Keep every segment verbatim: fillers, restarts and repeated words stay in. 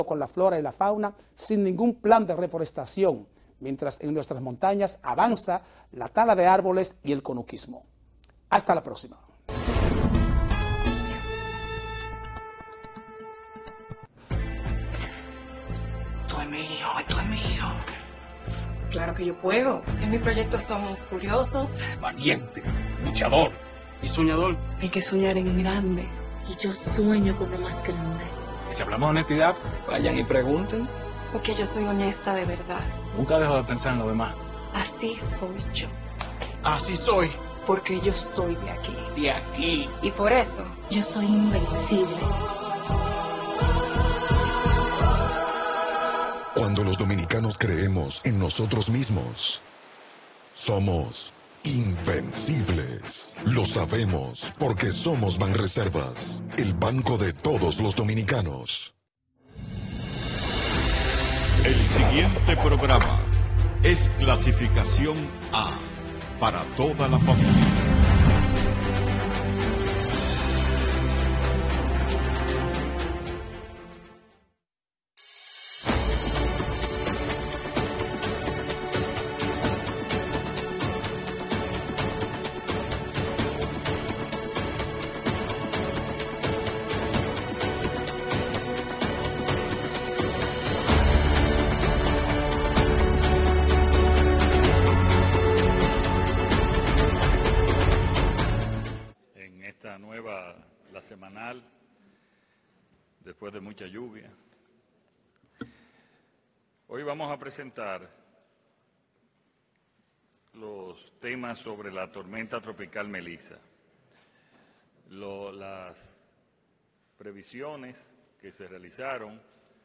con la flora y la fauna sin ningún plan de reforestación, mientras en nuestras montañas avanza la tala de árboles y el conuquismo. Hasta la próxima. Esto es mío, esto es mío. Claro que yo puedo. En mi proyecto somos curiosos, valiente, luchador y soñador. Hay que soñar en grande. Y yo sueño con lo más grande. Si hablamos de honestidad, Vayan y pregunten. porque yo soy honesta de verdad. nunca dejo de pensar en lo demás. Así soy yo, Así soy. Porque yo soy de aquí. De aquí. y por eso Yo soy invencible. Cuando los dominicanos creemos en nosotros mismos, somos invencibles. Lo sabemos porque somos Banreservas, el banco de todos los dominicanos. El siguiente programa es clasificación A para toda la familia. Nueva, la semanal, después de mucha lluvia. Hoy vamos a presentar los temas sobre la tormenta tropical Melissa, Lo, las previsiones que se realizaron,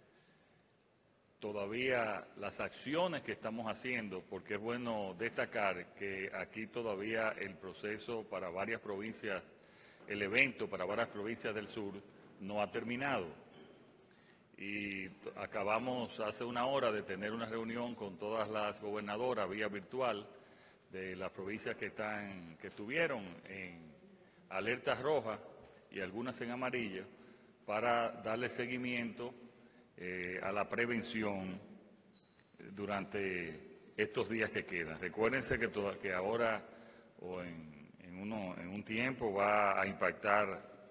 todavía las acciones que estamos haciendo, porque es bueno destacar que aquí todavía el proceso para varias provincias, el evento para varias provincias del sur no ha terminado. Y acabamos hace una hora de tener una reunión con todas las gobernadoras vía virtual de las provincias que están, que estuvieron en alertas rojas y algunas en amarillo, para darle seguimiento eh, a la prevención durante estos días que quedan. Recuérdense que, toda, que ahora o en En, uno, en un tiempo va a impactar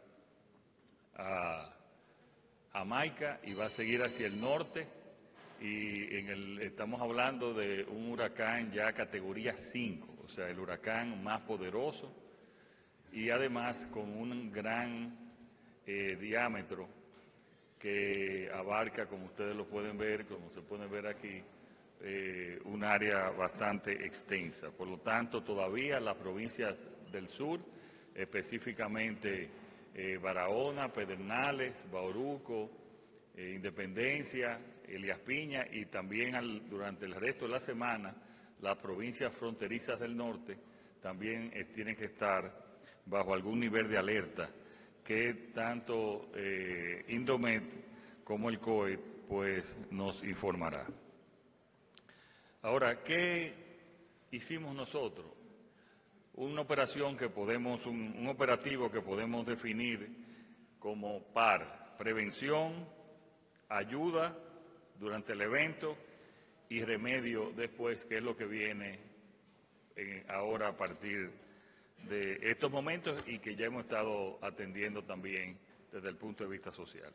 a Jamaica y va a seguir hacia el norte, y en el, estamos hablando de un huracán ya categoría cinco, o sea, el huracán más poderoso y además con un gran eh, diámetro que abarca, como ustedes lo pueden ver, como se pueden ver aquí, eh, un área bastante extensa. Por lo tanto, todavía las provincias del sur, específicamente eh, Barahona, Pedernales, Bauruco, eh, Independencia, Elías Piña, y también al, durante el resto de la semana las provincias fronterizas del norte también eh, tienen que estar bajo algún nivel de alerta que tanto eh, Indomet como el C O E pues nos informará. Ahora, ¿qué hicimos nosotros? Una operación que podemos, un, un operativo que podemos definir como PAR, prevención, ayuda durante el evento y remedio después, que es lo que viene en, ahora a partir de estos momentos y que ya hemos estado atendiendo también desde el punto de vista social.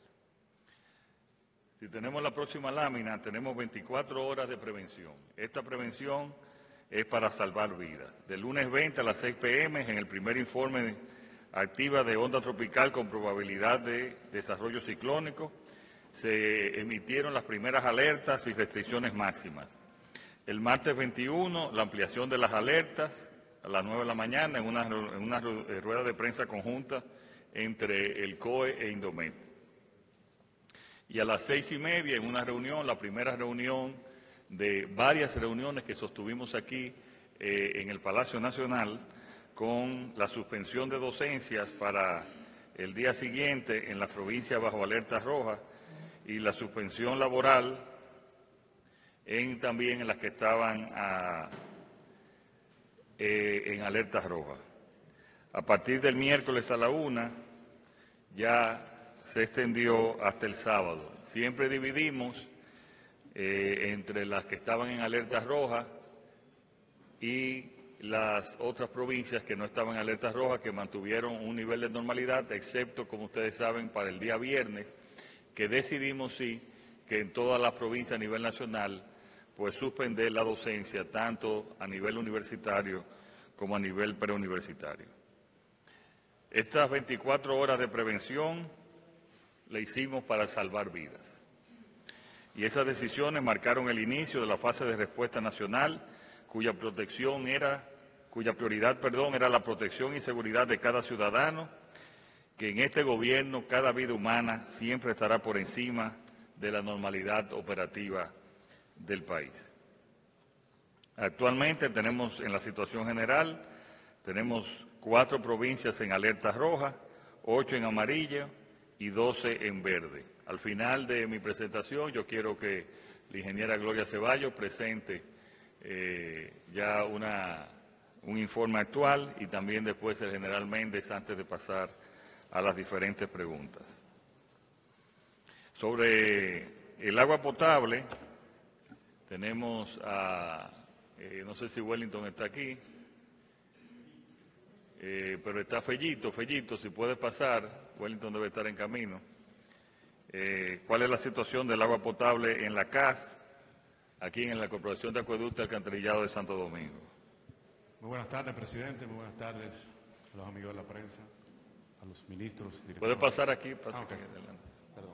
Si tenemos la próxima lámina, tenemos veinticuatro horas de prevención. Esta prevención es para salvar vidas. Del lunes veinte a las seis pe eme, en el primer informe activa de onda tropical con probabilidad de desarrollo ciclónico, se emitieron las primeras alertas y restricciones máximas. El martes veintiuno, la ampliación de las alertas a las nueve de la mañana en una, en una rueda de prensa conjunta entre el C O E e Indomet. Y a las seis y media, en una reunión, la primera reunión de varias reuniones que sostuvimos aquí eh, en el Palacio Nacional, con la suspensión de docencias para el día siguiente en la provincia bajo alerta roja y la suspensión laboral en, también en las que estaban a, eh, en alerta roja. A partir del miércoles a la una ya se extendió hasta el sábado. Siempre dividimos eh, entre las que estaban en alerta roja y las otras provincias que no estaban en alerta roja, que mantuvieron un nivel de normalidad, excepto, como ustedes saben, para el día viernes, que decidimos sí que en todas las provincias a nivel nacional, pues suspender la docencia, tanto a nivel universitario como a nivel preuniversitario. Estas veinticuatro horas de prevención la hicimos para salvar vidas. Y esas decisiones marcaron el inicio de la fase de respuesta nacional, cuya protección era, cuya prioridad, perdón, era la protección y seguridad de cada ciudadano, que en este gobierno cada vida humana siempre estará por encima de la normalidad operativa del país. Actualmente tenemos en la situación general, tenemos cuatro provincias en alerta roja, ocho en amarillo y doce en verde. Al final de mi presentación yo quiero que la ingeniera Gloria Ceballos presente eh, ya una, un informe actual y también después el general Méndez antes de pasar a las diferentes preguntas. Sobre el agua potable, tenemos a, eh, no sé si Wellington está aquí, eh, pero está Fellito, Fellito, si puedes pasar, Wellington debe estar en camino. Eh, ¿Cuál es la situación del agua potable en la C A S, aquí en la Corporación de Acueducto y Alcantarillado de Santo Domingo? Muy buenas tardes, presidente, muy buenas tardes a los amigos de la prensa, a los ministros. Directores. ¿Puede pasar aquí? Pasa ah, okay. aquí adelante. Perdón.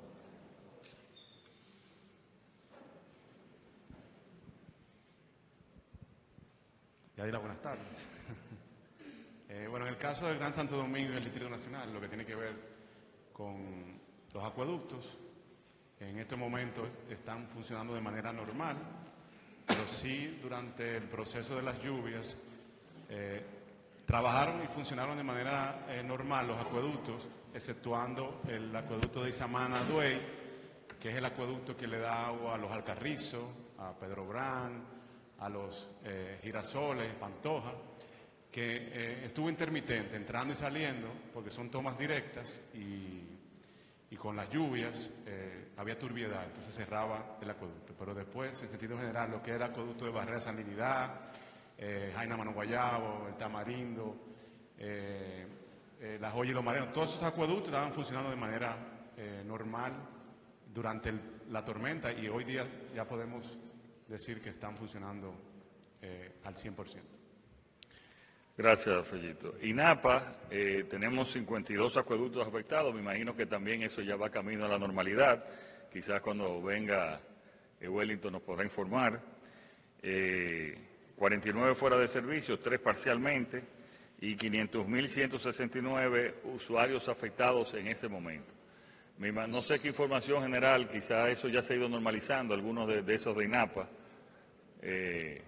Ya dirá buenas tardes. eh, bueno, en el caso del Gran Santo Domingo y el Distrito Nacional, lo que tiene que ver con los acueductos, en este momento están funcionando de manera normal, pero sí durante el proceso de las lluvias eh, trabajaron y funcionaron de manera eh, normal los acueductos, exceptuando el acueducto de Isamana Duey, que es el acueducto que le da agua a los Alcarrizos, a Pedro Brán, a los eh, Girasoles, Pantoja, que eh, estuvo intermitente, entrando y saliendo, porque son tomas directas y, y con las lluvias eh, había turbiedad, entonces cerraba el acueducto. Pero después, en sentido general, lo que era el acueducto de Barrera Salinidad, eh, Jaina Mano Guayabo, el Tamarindo, eh, eh, La Joya y los Mareros, todos esos acueductos estaban funcionando de manera eh, normal durante el, la tormenta y hoy día ya podemos decir que están funcionando eh, al cien por ciento. Gracias, Fellito. INAPA, eh, tenemos cincuenta y dos acueductos afectados, me imagino que también eso ya va camino a la normalidad, quizás cuando venga eh, Wellington nos podrá informar. Eh, cuarenta y nueve fuera de servicio, tres parcialmente, y quinientos mil ciento sesenta y nueve usuarios afectados en este momento. No sé qué información general, quizá eso ya se ha ido normalizando, algunos de, de esos de INAPA. Eh...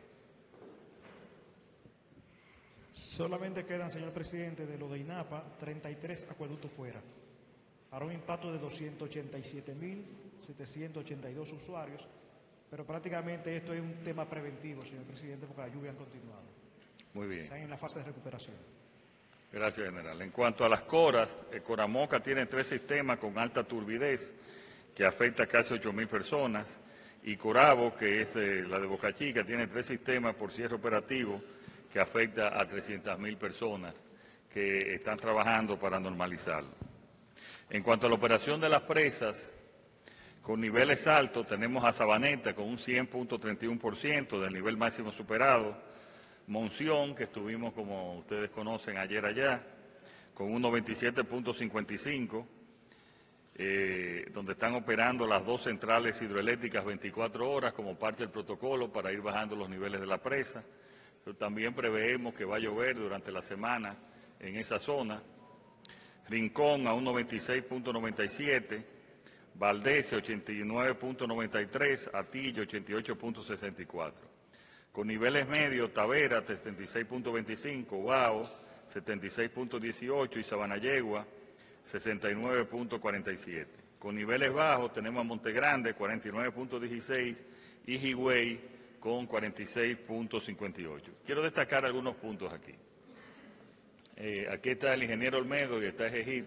Solamente quedan, señor presidente, de lo de INAPA, treinta y tres acueductos fuera, para un impacto de doscientos ochenta y siete mil setecientos ochenta y dos usuarios, pero prácticamente esto es un tema preventivo, señor presidente, porque las lluvias han continuado. Muy bien. Están en la fase de recuperación. Gracias, general. En cuanto a las coras, eh, Coramoca tiene tres sistemas con alta turbidez que afecta a casi ocho mil personas y Corabo, que es eh, la de Boca Chica, tiene tres sistemas por cierre operativo que afecta a trescientas mil personas que están trabajando para normalizarlo. En cuanto a la operación de las presas, con niveles altos tenemos a Sabaneta con un cien punto treinta y uno por ciento del nivel máximo superado, Monción, que estuvimos, como ustedes conocen, ayer allá, con un noventa y siete punto cincuenta y cinco, eh, donde están operando las dos centrales hidroeléctricas veinticuatro horas como parte del protocolo para ir bajando los niveles de la presa. Pero también preveemos que va a llover durante la semana en esa zona. Rincón a un noventa y seis punto noventa y siete, Valdés ochenta y nueve punto noventa y tres, Atillo ochenta y ocho punto sesenta y cuatro. Con niveles medios, Tavera setenta y seis punto veinticinco, Bao setenta y seis punto dieciocho y Sabanayegua sesenta y nueve punto cuarenta y siete. Con niveles bajos tenemos a Montegrande cuarenta y nueve punto dieciséis y Higüey con cuarenta y seis punto cincuenta y ocho. Quiero destacar algunos puntos aquí. Eh, aquí está el ingeniero Olmedo y está Ejid.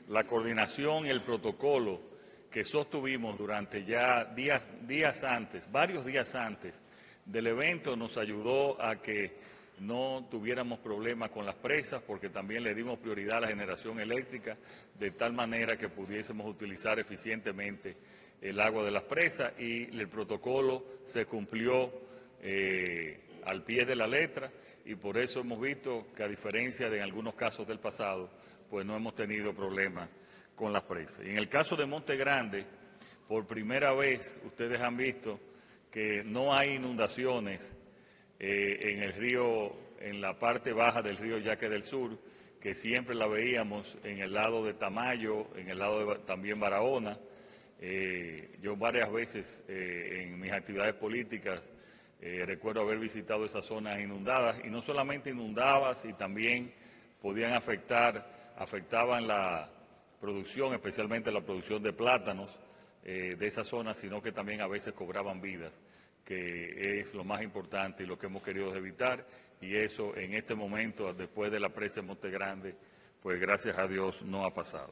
la coordinación y el protocolo que sostuvimos durante ya días, días antes, varios días antes del evento, nos ayudó a que no tuviéramos problemas con las presas, porque también le dimos prioridad a la generación eléctrica, de tal manera que pudiésemos utilizar eficientemente el agua de las presas, y el protocolo se cumplió eh, al pie de la letra, y por eso hemos visto que, a diferencia de en algunos casos del pasado, pues no hemos tenido problemas con las presas. Y en el caso de Monte Grande, por primera vez ustedes han visto que no hay inundaciones eh, en el río, en la parte baja del río Yaque del Sur, que siempre la veíamos en el lado de Tamayo, en el lado de también Barahona. Eh, yo varias veces eh, en mis actividades políticas eh, recuerdo haber visitado esas zonas inundadas, y no solamente inundadas, y también podían afectar, afectaban la producción, especialmente la producción de plátanos eh, de esa zona, sino que también a veces cobraban vidas, que es lo más importante y lo que hemos querido evitar, y eso en este momento, después de la presa de Monte Grande, pues gracias a Dios no ha pasado.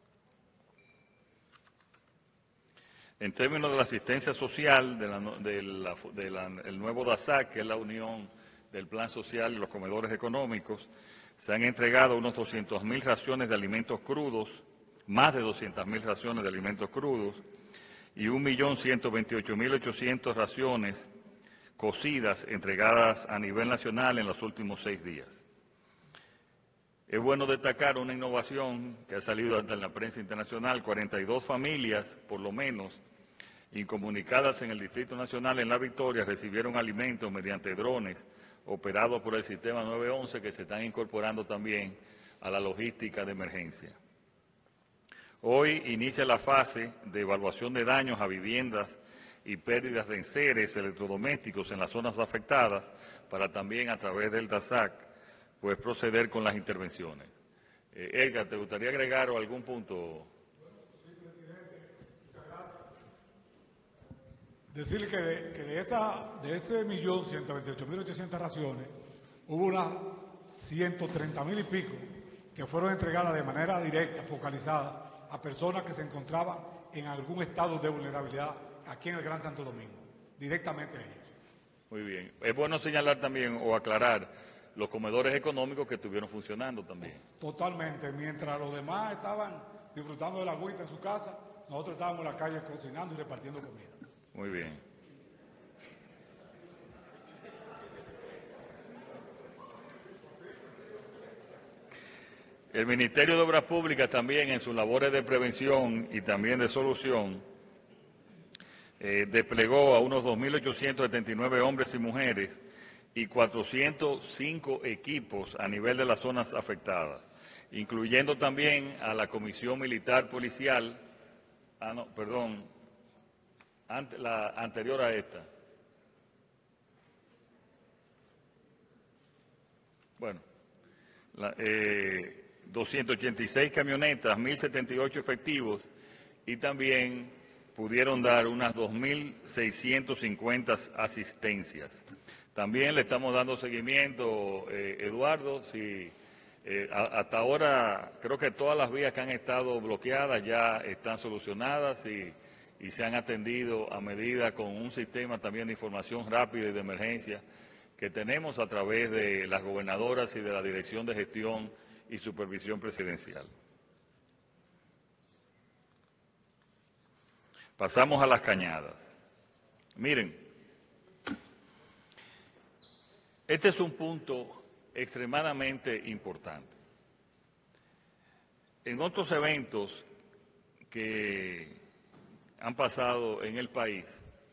En términos de la asistencia social, del de la, de la, el nuevo DASAC, que es la unión del Plan Social y los comedores económicos, se han entregado unos doscientas mil raciones de alimentos crudos, más de doscientas mil raciones de alimentos crudos, y un millón ciento veintiocho mil ochocientas raciones cocidas entregadas a nivel nacional en los últimos seis días. Es bueno destacar una innovación que ha salido en la prensa internacional: cuarenta y dos familias, por lo menos, incomunicadas en el Distrito Nacional en La Victoria, recibieron alimentos mediante drones operados por el sistema nueve once, que se están incorporando también a la logística de emergencia. Hoy inicia la fase de evaluación de daños a viviendas y pérdidas de enseres electrodomésticos en las zonas afectadas, para también, a través del DASAC, pues proceder con las intervenciones. Eh, Edgar, ¿te gustaría agregar algún punto? Sí, presidente, muchas gracias. Decirle que de, que de, esta, de ese millón ciento veintiocho mil ochocientas raciones, hubo unas ciento treinta mil y pico que fueron entregadas de manera directa, focalizada, a personas que se encontraban en algún estado de vulnerabilidad aquí en el Gran Santo Domingo, directamente a ellos. Muy bien. Es bueno señalar también o aclarar los comedores económicos que estuvieron funcionando también. Totalmente. Mientras los demás estaban disfrutando de la agüita en su casa, nosotros estábamos en la calle cocinando y repartiendo comida. Muy bien. El Ministerio de Obras Públicas también, en sus labores de prevención y también de solución, eh, desplegó a unos dos mil ochocientos setenta y nueve hombres y mujeres y cuatrocientos cinco equipos a nivel de las zonas afectadas, incluyendo también a la Comisión Militar Policial, ah, no, perdón, ante, la anterior a esta. Bueno, la, eh, doscientas ochenta y seis camionetas, mil setenta y ocho efectivos, y también pudieron dar unas dos mil seiscientas cincuenta asistencias. También le estamos dando seguimiento, eh, Eduardo, si eh, a, hasta ahora creo que todas las vías que han estado bloqueadas ya están solucionadas y, y se han atendido a medida con un sistema también de información rápida y de emergencia que tenemos a través de las gobernadoras y de la Dirección de Gestión y Supervisión Presidencial. Pasamos a las cañadas. Miren, este es un punto extremadamente importante. En otros eventos que han pasado en el país,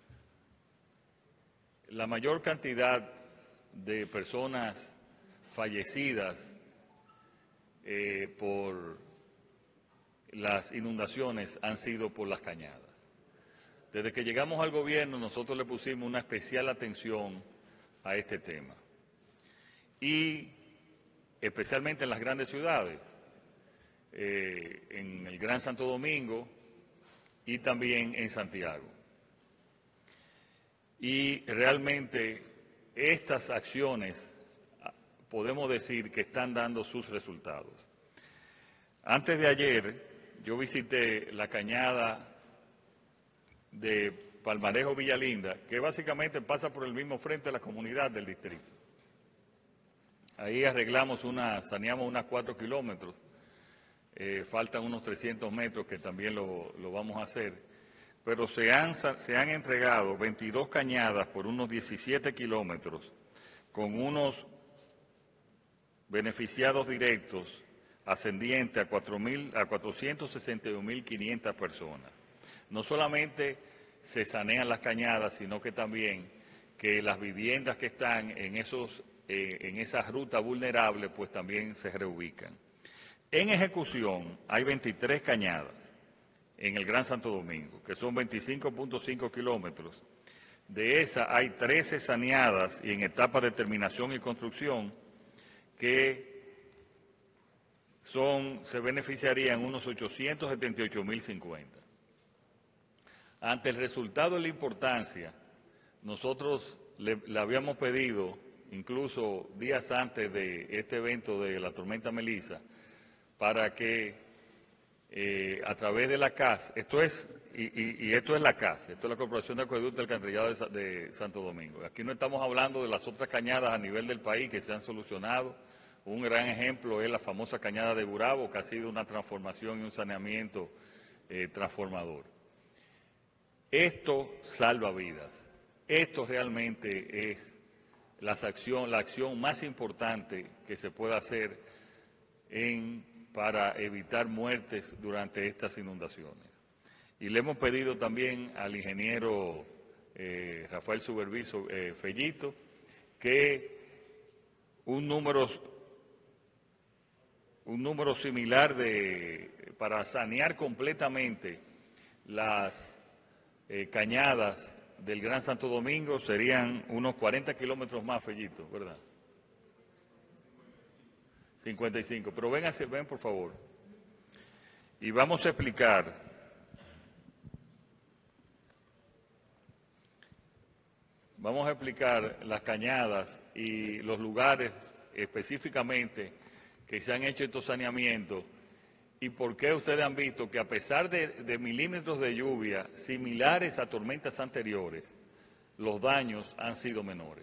la mayor cantidad de personas fallecidas Eh, por las inundaciones han sido por las cañadas. Desde que llegamos al gobierno, nosotros le pusimos una especial atención a este tema. Y especialmente en las grandes ciudades, eh, en el Gran Santo Domingo y también en Santiago. Y realmente estas acciones podemos decir que están dando sus resultados. Antes de ayer, yo visité la cañada de Palmarejo Villalinda, que básicamente pasa por el mismo frente de la comunidad del distrito. Ahí arreglamos una, saneamos unas cuatro kilómetros, eh, faltan unos trescientos metros que también lo, lo vamos a hacer, pero se han, se han entregado veintidós cañadas por unos diecisiete kilómetros con unos beneficiados directos ascendientes a, cuatro mil, a cuatrocientos sesenta y un mil quinientas personas. No solamente se sanean las cañadas, sino que también que las viviendas que están en, esos, eh, en esas rutas vulnerables, pues también se reubican. En ejecución hay veintitrés cañadas en el Gran Santo Domingo, que son veinticinco punto cinco kilómetros. De esas hay trece saneadas y en etapa de terminación y construcción, que son, se beneficiarían unos ochocientos setenta y ocho mil cincuenta. Ante el resultado de la importancia, nosotros le, le habíamos pedido, incluso días antes de este evento de la tormenta Melissa, para que eh, a través de la C A S, esto es, y, y, y esto es la C A S, esto es la Corporación de Acueducto del Alcantarillado de, de Santo Domingo. Aquí no estamos hablando de las otras cañadas a nivel del país que se han solucionado. Un gran ejemplo es la famosa cañada de Gurabo, que ha sido una transformación y un saneamiento eh, transformador. Esto salva vidas. Esto realmente es la acción, la acción más importante que se puede hacer en, para evitar muertes durante estas inundaciones. Y le hemos pedido también al ingeniero eh, Rafael Superviso eh, Fellito que un número un número similar de para sanear completamente las eh, cañadas del Gran Santo Domingo serían unos cuarenta kilómetros más, Fellito, ¿verdad? cincuenta y cinco, pero ven, hacia, ven por favor. Y vamos a explicar vamos a explicar las cañadas y los lugares específicamente que se han hecho estos saneamientos y por qué ustedes han visto que a pesar de, de milímetros de lluvia similares a tormentas anteriores, los daños han sido menores.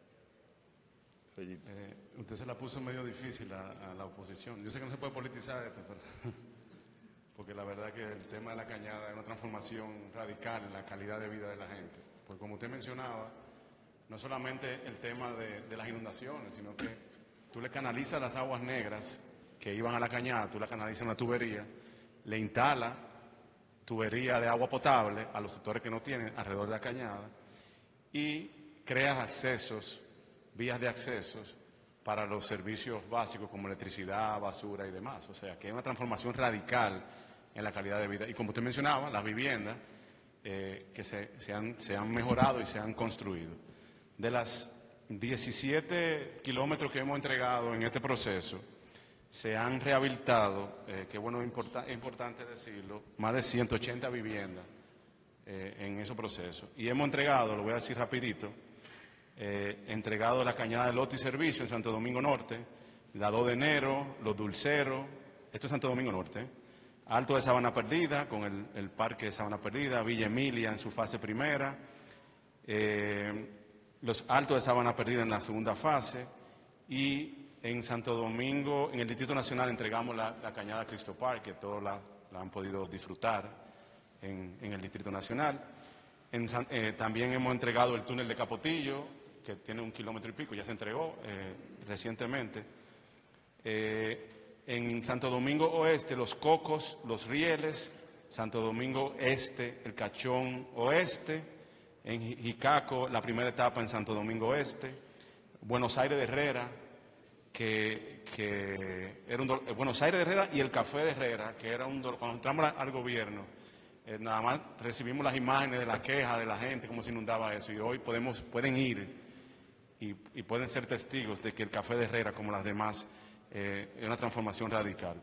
Eh, usted se la puso medio difícil a, a la oposición. Yo sé que no se puede politizar esto, pero, porque la verdad que el tema de la cañada es una transformación radical en la calidad de vida de la gente. Pues como usted mencionaba, no solamente el tema de, de las inundaciones, sino que tú le canalizas las aguas negras que iban a la cañada, tú la canalizas en una tubería, le instalas tubería de agua potable a los sectores que no tienen alrededor de la cañada y creas accesos, vías de accesos para los servicios básicos como electricidad, basura y demás. O sea, que hay una transformación radical en la calidad de vida. Y como usted mencionaba, las viviendas eh, que se, se, han, se han mejorado y se han construido. De las diecisiete kilómetros que hemos entregado en este proceso, se han rehabilitado, eh, que bueno, importa, es importante decirlo, más de ciento ochenta viviendas eh, en ese proceso. Y hemos entregado, lo voy a decir rapidito, eh, entregado la cañada de lote y servicio en Santo Domingo Norte, la dos de enero, Los Dulceros, esto es Santo Domingo Norte, ¿eh? Alto de Sabana Perdida, con el, el parque de Sabana Perdida, Villa Emilia en su fase primera, eh, los Altos de Sabana Perdida en la segunda fase, y en Santo Domingo, en el Distrito Nacional, entregamos la, la cañada Cristo Park, que todos la, la han podido disfrutar en, en el Distrito Nacional. En, eh, también hemos entregado el túnel de Capotillo, que tiene un kilómetro y pico, ya se entregó eh, recientemente. Eh, en Santo Domingo Oeste, Los Cocos, Los Rieles, Santo Domingo Este, El Cachón Oeste, en Jicaco, la primera etapa en Santo Domingo Este, Buenos Aires de Herrera, que, que era un dolor, Buenos Aires de Herrera y el Café de Herrera, que era un dolor. Cuando entramos al gobierno, eh, nada más recibimos las imágenes de la queja de la gente, cómo se inundaba eso, y hoy podemos, pueden ir y, y pueden ser testigos de que el Café de Herrera, como las demás, eh, es una transformación radical.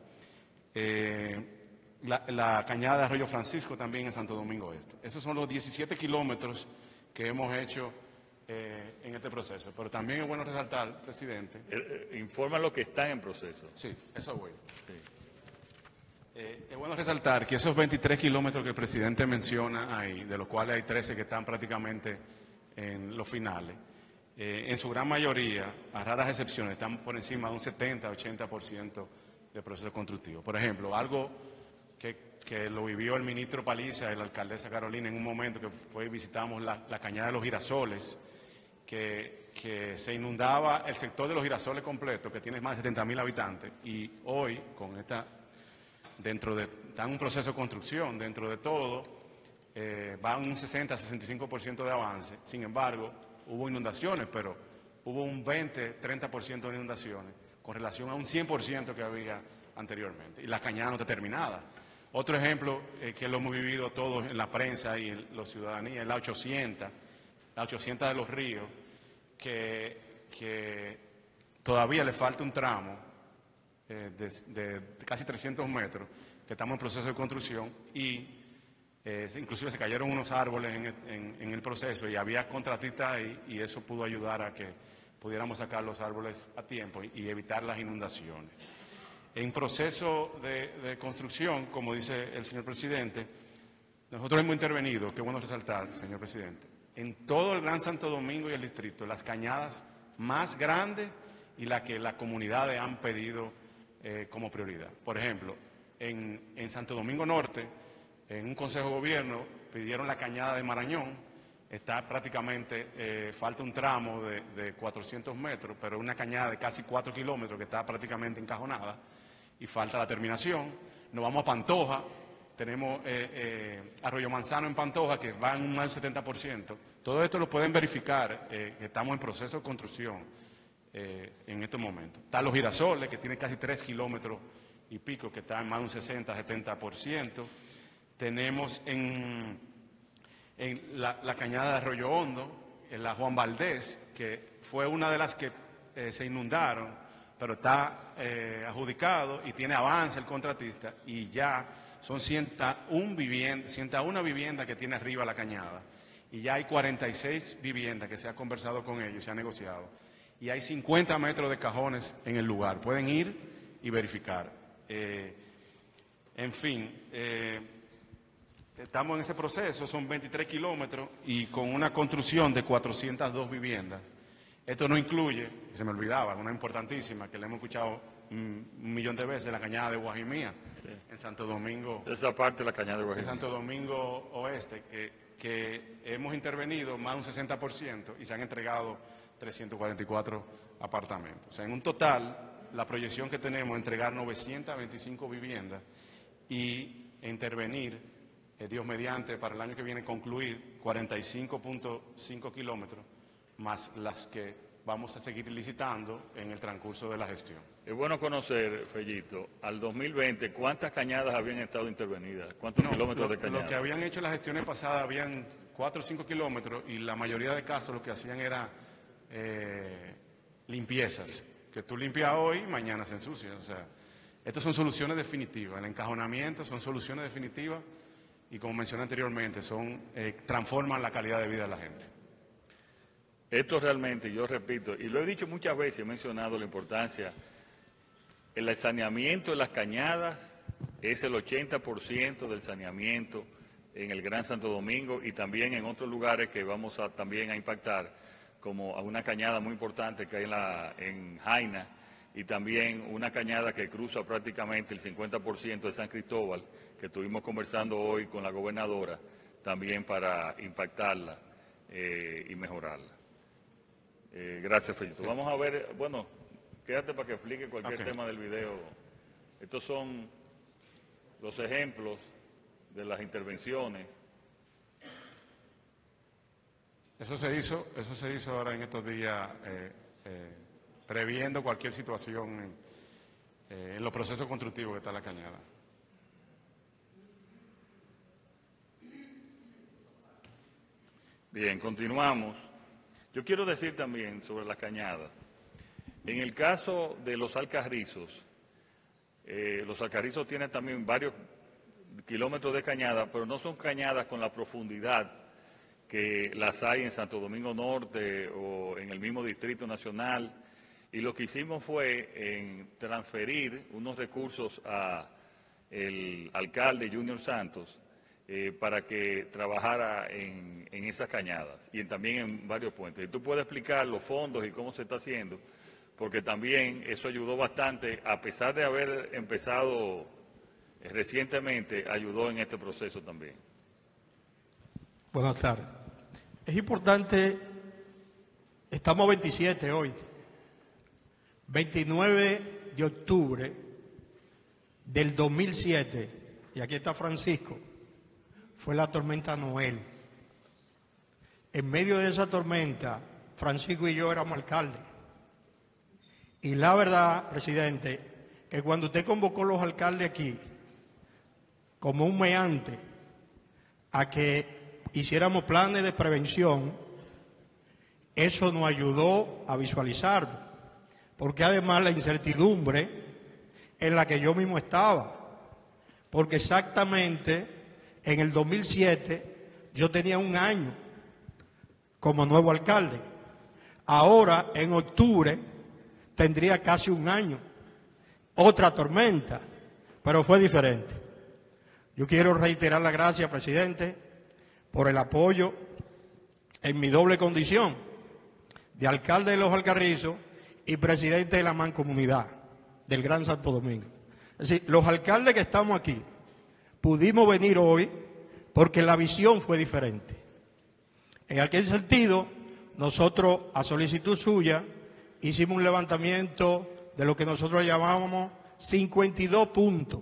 Eh, la, la cañada de Arroyo Francisco también en Santo Domingo Este. Esos son los diecisiete kilómetros que hemos hecho Eh, en este proceso, pero también es bueno resaltar, presidente. Eh, eh, informa lo que está en proceso. Sí, eso voy. Sí. Eh, es bueno resaltar que esos veintitrés kilómetros que el presidente menciona ahí, de los cuales hay trece que están prácticamente en los finales, eh, en su gran mayoría, a raras excepciones, están por encima de un setenta, ochenta por ciento de proceso constructivo. Por ejemplo, algo que, que lo vivió el ministro Paliza y la alcaldesa Carolina en un momento que fue y visitamos la, la cañada de los girasoles, que, que se inundaba el sector de los girasoles completo, que tiene más de setenta mil habitantes, y hoy, con esta, dentro de, está en un proceso de construcción, dentro de todo, eh, va un sesenta a sesenta y cinco por ciento de avance. Sin embargo, hubo inundaciones, pero hubo un veinte a treinta por ciento de inundaciones con relación a un cien por ciento que había anteriormente, y la cañada no está terminada. Otro ejemplo eh, que lo hemos vivido todos en la prensa y en la ciudadanía es la ochocientos, la ochocientos de los ríos, que, que todavía le falta un tramo eh, de, de, de casi trescientos metros, que estamos en proceso de construcción, y eh, inclusive se cayeron unos árboles en el, en, en el proceso, y había contratistas ahí, y eso pudo ayudar a que pudiéramos sacar los árboles a tiempo y, y evitar las inundaciones. En proceso de, de construcción, como dice el señor presidente, nosotros hemos intervenido, qué bueno resaltar, señor presidente, en todo el Gran Santo Domingo y el distrito, las cañadas más grandes y las que las comunidades han pedido eh, como prioridad. Por ejemplo, en, en Santo Domingo Norte, en un consejo de gobierno, pidieron la cañada de Marañón. Está prácticamente, eh, falta un tramo de, de cuatrocientos metros, pero una cañada de casi cuatro kilómetros que está prácticamente encajonada, y falta la terminación. Nos vamos a Pantoja. Tenemos eh, eh, Arroyo Manzano en Pantoja, que va en un más del setenta por ciento. Todo esto lo pueden verificar, eh, que estamos en proceso de construcción eh, en estos momentos. Está Los Girasoles, que tiene casi tres kilómetros y pico, que está en más de un sesenta, setenta por ciento. Tenemos en, en la, la cañada de Arroyo Hondo, en la Juan Valdés, que fue una de las que eh, se inundaron, pero está eh, adjudicado y tiene avance el contratista, y ya son ciento una viviendas, ciento una viviendas que tiene arriba la cañada, y ya hay cuarenta y seis viviendas que se ha conversado con ellos, se ha negociado, y hay cincuenta metros de cajones en el lugar. Pueden ir y verificar. Eh, en fin, eh, estamos en ese proceso, son veintitrés kilómetros y con una construcción de cuatrocientas dos viviendas. Esto no incluye, se me olvidaba, una importantísima que le hemos escuchado un, un millón de veces, la cañada de Guajimía, sí, en Santo Domingo. Esa parte de la cañada de Guajimía. En Santo Domingo Oeste, que, que hemos intervenido más de un sesenta por ciento y se han entregado trescientos cuarenta y cuatro apartamentos. O sea, en un total, la proyección que tenemos es entregar novecientas veinticinco viviendas y intervenir, eh, Dios mediante, para el año que viene concluir cuarenta y cinco punto cinco kilómetros, más las que vamos a seguir licitando en el transcurso de la gestión. Es bueno conocer, Fellito, al dos mil veinte, ¿cuántas cañadas habían estado intervenidas? ¿Cuántos no, kilómetros lo, de cañadas? Lo que habían hecho las gestiones pasadas, habían cuatro o cinco kilómetros, y la mayoría de casos lo que hacían era eh, limpiezas, que tú limpias hoy y mañana se ensucia. O sea, estas son soluciones definitivas. El encajonamiento son soluciones definitivas y, como mencioné anteriormente, son eh, transforman la calidad de vida de la gente. Esto realmente, yo repito, y lo he dicho muchas veces, he mencionado la importancia, el saneamiento de las cañadas es el ochenta por ciento del saneamiento en el Gran Santo Domingo y también en otros lugares que vamos a, también a impactar, como a una cañada muy importante que hay en, la, en Jaina, y también una cañada que cruza prácticamente el cincuenta por ciento de San Cristóbal, que estuvimos conversando hoy con la gobernadora, también para impactarla eh, y mejorarla. Eh, gracias, Fellito. Sí. Vamos a ver, bueno, quédate para que explique cualquier okay. tema del video. Estos son los ejemplos de las intervenciones. Eso se hizo, eso se hizo ahora en estos días, eh, eh, previendo cualquier situación en, eh, en los procesos constructivos que está la cañada. Bien, continuamos. Yo quiero decir también sobre las cañadas. En el caso de los Alcarrizos, eh, los Alcarrizos tienen también varios kilómetros de cañada, pero no son cañadas con la profundidad que las hay en Santo Domingo Norte o en el mismo Distrito Nacional. Y lo que hicimos fue en transferir unos recursos a el alcalde Junior Santos eh, para que trabajara en, en esas cañadas y en, también en varios puentes. Y tú puedes explicar los fondos y cómo se está haciendo, porque también eso ayudó bastante, a pesar de haber empezado eh, recientemente, ayudó en este proceso también. Buenas tardes. Es importante, estamos a veintisiete hoy, veintinueve de octubre del dos mil siete, y aquí está Francisco, fue la tormenta Noel. En medio de esa tormenta, Francisco y yo éramos alcaldes. Y la verdad, presidente, que cuando usted convocó a los alcaldes aquí, como un meante, a que hiciéramos planes de prevención, eso nos ayudó a visualizarlo, porque además la incertidumbre en la que yo mismo estaba, porque exactamente en el dos mil siete yo tenía un año como nuevo alcalde, ahora en octubre tendría casi un año, otra tormenta, pero fue diferente. Yo quiero reiterar la gracia, presidente, por el apoyo en mi doble condición de alcalde de Los Alcarrizos y presidente de la Mancomunidad del Gran Santo Domingo. Es decir, los alcaldes que estamos aquí pudimos venir hoy porque la visión fue diferente. En aquel sentido, nosotros, a solicitud suya, hicimos un levantamiento de lo que nosotros llamábamos cincuenta y dos puntos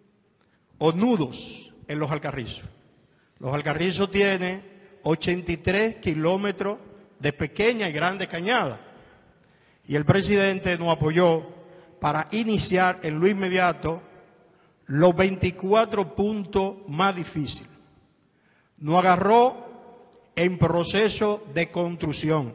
o nudos en Los Alcarrizos. Los Alcarrizos tienen ochenta y tres kilómetros de pequeña y grande cañada. Y el presidente nos apoyó para iniciar en lo inmediato los veinticuatro puntos más difíciles. Nos agarró en proceso de construcción.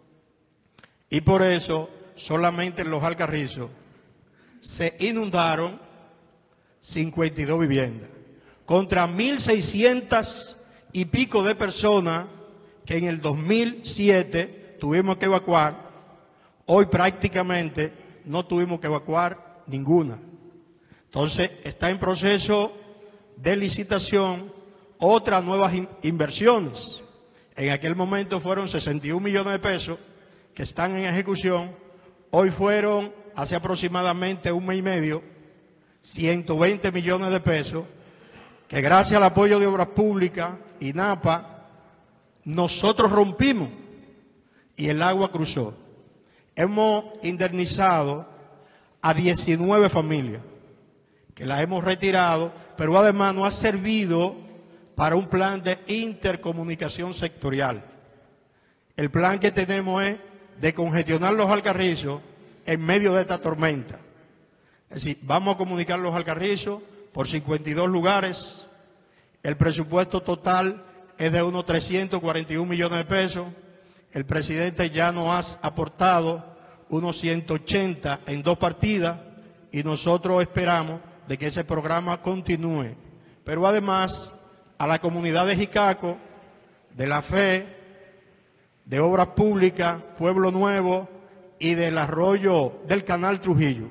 Y por eso, solamente en Los Alcarrizos se inundaron cincuenta y dos viviendas, contra mil seiscientas y pico de personas que en el dos mil siete tuvimos que evacuar. Hoy prácticamente no tuvimos que evacuar ninguna. Entonces está en proceso de licitación otras nuevas in- inversiones. En aquel momento fueron sesenta y un millones de pesos que están en ejecución. Hoy fueron, hace aproximadamente un mes y medio, ciento veinte millones de pesos, que gracias al apoyo de Obras Públicas y NAPA, nosotros rompimos y el agua cruzó. Hemos indemnizado a diecinueve familias, que las hemos retirado, pero además nos ha servido para un plan de intercomunicación sectorial. El plan que tenemos es de congestionar Los Alcarrizos en medio de esta tormenta. Es decir, vamos a comunicar Los Alcarrizos por cincuenta y dos lugares. El presupuesto total es de unos trescientos cuarenta y un millones de pesos. El presidente ya nos ha aportado unos ciento ochenta en dos partidas y nosotros esperamos de que ese programa continúe. Pero además, a la comunidad de Jicaco, de La Fe, de Obras Públicas, Pueblo Nuevo y del arroyo del Canal Trujillo.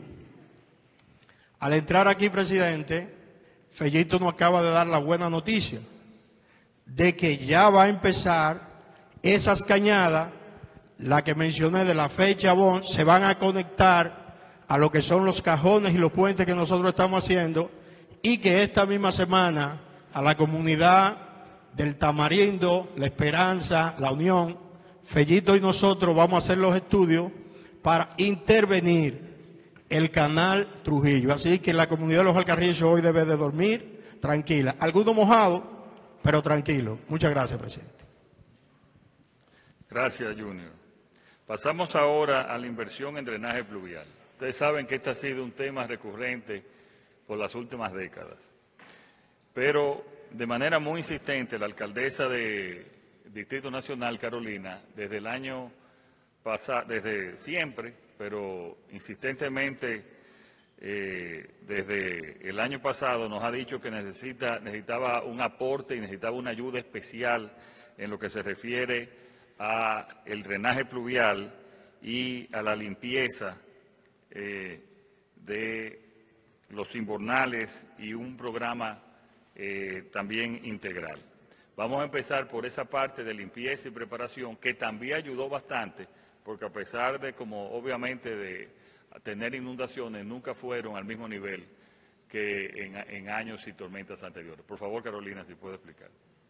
Al entrar aquí, presidente, Fellito nos acaba de dar la buena noticia de que ya va a empezar esas cañadas, la que mencioné de La Fe y Chabón, se van a conectar a lo que son los cajones y los puentes que nosotros estamos haciendo, y que esta misma semana a la comunidad del Tamarindo, La Esperanza, La Unión, Fellito y nosotros vamos a hacer los estudios para intervenir el canal Trujillo. Así que la comunidad de Los Alcarrizos hoy debe de dormir tranquila. Algunos mojados, pero tranquilos. Muchas gracias, presidente. Gracias, Junior. Pasamos ahora a la inversión en drenaje pluvial. Ustedes saben que este ha sido un tema recurrente por las últimas décadas. Pero de manera muy insistente, la alcaldesa de Distrito Nacional, Carolina, desde el año pasado, desde siempre, pero insistentemente eh, desde el año pasado nos ha dicho que necesita, necesitaba un aporte y necesitaba una ayuda especial en lo que se refiere a el drenaje pluvial y a la limpieza eh, de los invernales y un programa eh, también integral. Vamos a empezar por esa parte de limpieza y preparación, que también ayudó bastante, porque a pesar de, como obviamente, de tener inundaciones, nunca fueron al mismo nivel que en, en años y tormentas anteriores. Por favor, Carolina, si puede explicar.